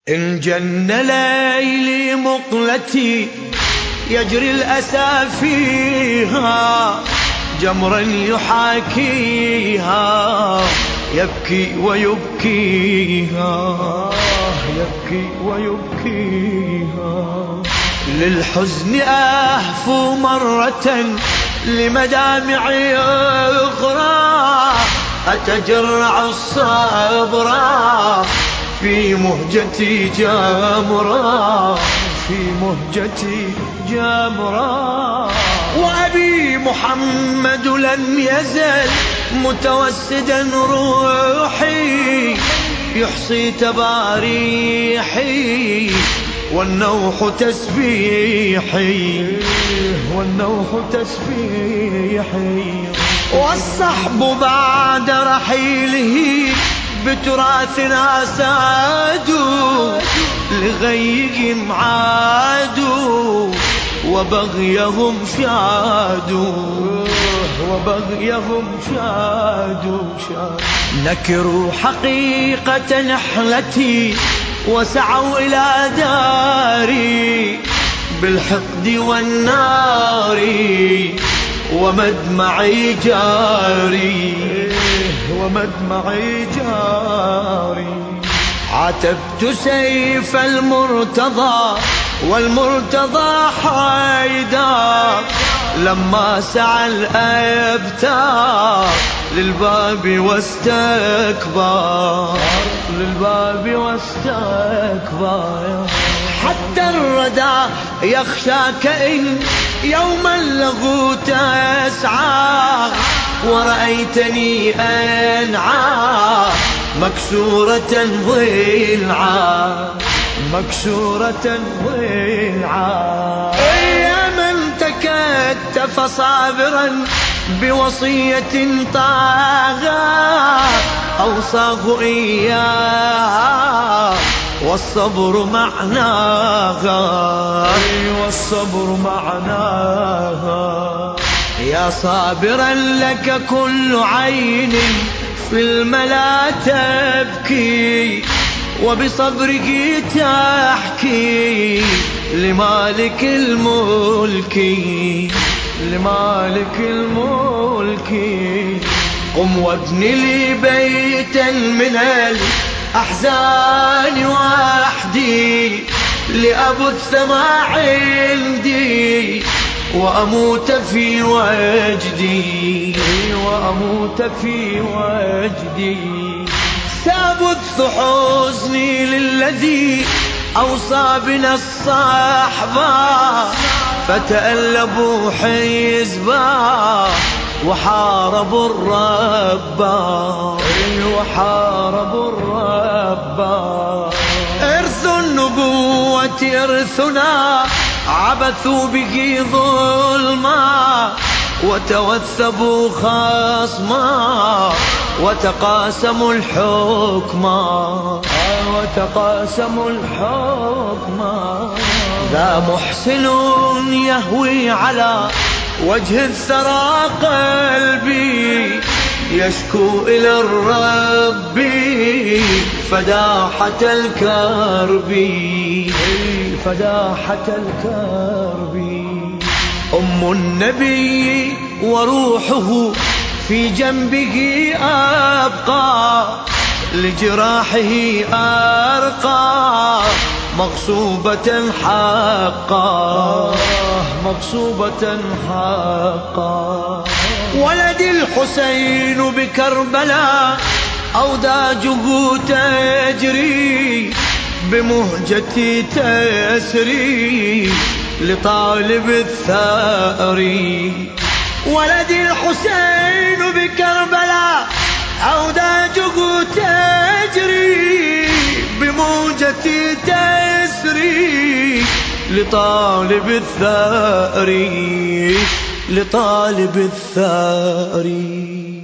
إن جن ليلي مقلتي يجري الأسى فيها جمرا يحاكيها يبكي ويبكيها يبكي ويبكيها للحزن أهفو مرة لمدامعي أخرى أتجرع الصبر في مهجتي جمرا في مهجتي جمرا وأبي محمد لم يزل متوسدا روحي يحصي تباريحي والنوح تسبيحي والنوح تسبيحي والصحب بعد رحيله بتراثنا سادوا لغيهم عادوا وبغيهم شادوا وبغيهم شادوا نكروا حقيقة نحلتي وسعوا إلى داري بالحقد والنار ومدمعي جاري ومدمعي جاري عاتبت سيف المرتضى والمرتضى حيدر لما سعى الأبتار للباب واستكبر للباب واستكبر حتى الردى يخشاك إن يوما له تسعى ورأيتني أنعى مكسورة ضلعا مكسورة ضلعا يا من تكتف صابرا بوصية طاغى أوصاه إياه والصبر معناها والصبر معناها يا صابرا لك كل عين في الملا تبكي وبصبرك تحكي لمالك الملك لمالك الملك قم وابن لي بيتا من الأحزان وحدي لأبث ما عندي وأموت في وجدي وأموت في وجدي سأبث حزني للذي أوصى بنا الصحبة فتألبوا حزبا وحاربوا الرب وحاربوا الرب إرث النبوة إرثنا عبثوا به ظلما وتوثبوا خصما وتقاسموا الحكم وتقاسموا الحكم ذا محسن يهوي على وجه الثرى قلبي يشكو إلى الرب فداحة الكرب فداحة الكرب أم النبي وروحه في جنبه أبقى لجراحه أرقى مغصوبة حقا مغصوبة حقا ولدي الحسين بكربلاء أوداجه تجري بمهجتي تسري لطالب الثأر ولدي الحسين بكربلاء أوداجه تجري بموجتي تسري لطالب الثأر لطالب الثأر